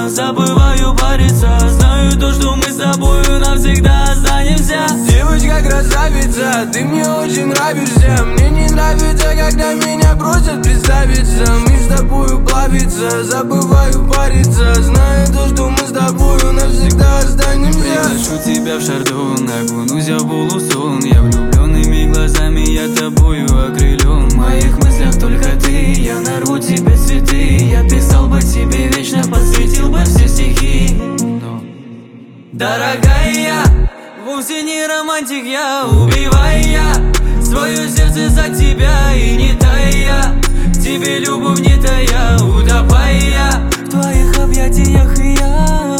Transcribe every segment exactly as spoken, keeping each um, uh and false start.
забываю париться. Знаю то, что мы с тобою навсегда останемся. Девочка красавица, ты мне очень нравишься. Мне не нравится, когда меня просят представиться. Мы с тобою плавиться, забываю париться. Знаю то, что мы с тобою навсегда останемся. Приглашу тебя в шардон, окунусь в полусон. Я влюбленными глазами, я тобою окрылен. В моих мыслях только ты, я нарву тебе цветы. Я писал бы тебе вечно, посвятил бы все стихи. Но, дорогая, я вовсе не романтик, я убивая свое сердце за тебя и не тая. К тебе любовь не тая, утопая в твоих объятиях и я.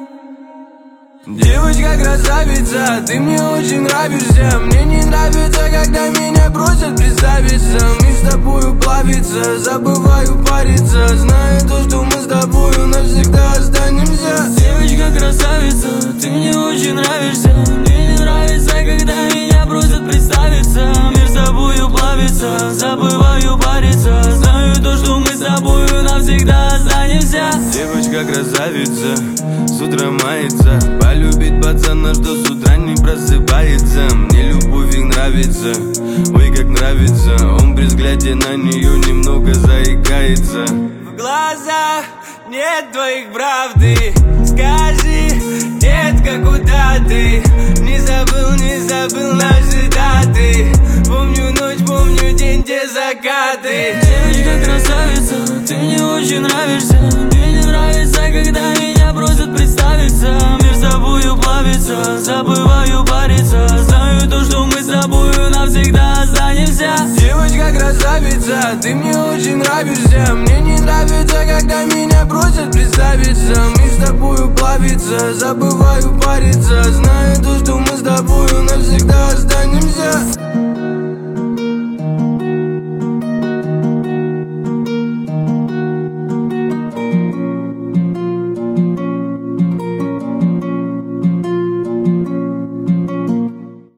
Девочка красавица, ты мне очень нравишься. Мне не нравится, когда меня просят представиться. Мы с тобою плавиться, забываю париться. Знаю то, что мы с тобою навсегда останемся. Девочка красавица, ты мне очень нравишься. Мне не нравится, когда меня просят представиться. Мир с тобою плавится, забываю париться. Знаю то, что мы с тобою навсегда останемся. Девочка красавица, с утра мается. Полюбит пацана, что с утра не просыпается. Мне любовь их нравится, ой как нравится. Он при взгляде на нее немного заикается. В глазах нет твоих правды. Скажи, детка, куда ты? Не забыл, не забыл наши даты. Помню ночь, помню день, те закаты. Девочка красавица, ты мне очень нравишься. Мне не нравится, когда меня просят представиться. Мир с тобою плавится, забываю париться. Знаю то, что мы с тобою навсегда останемся. Девочка красавица, ты мне очень нравишься. Мне не нравится, когда меня просят представиться. Мы с тобою плавиться, забываю париться. Знаю то, что мы с тобою навсегда останемся.